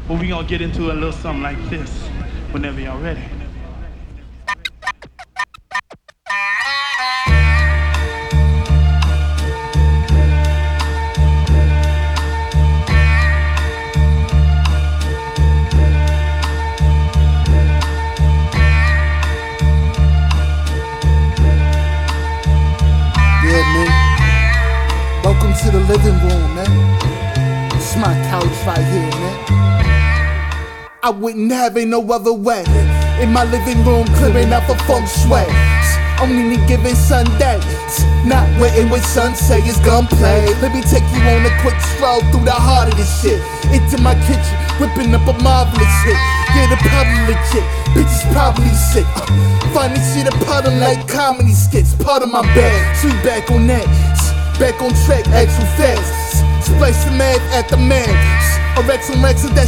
But we gonna get into a little something like this whenever y'all ready. Yeah, man. Welcome to the living room, man. It's my couch right here, man. I wouldn't have it no other way. In my living room, clearing up a feng shui. On any given Sunday, not waiting with sunset is gunplay. Let me take you on a quick stroll through the heart of this shit. Into my kitchen, whipping up a marvelous hit. Yeah, the probably legit, bitches probably sick. Find this shit a puddle like comedy skits. Part of my bag, sweet back on that. Back on track, actual facts. Splice the math at the man. Or Rex and Rex, that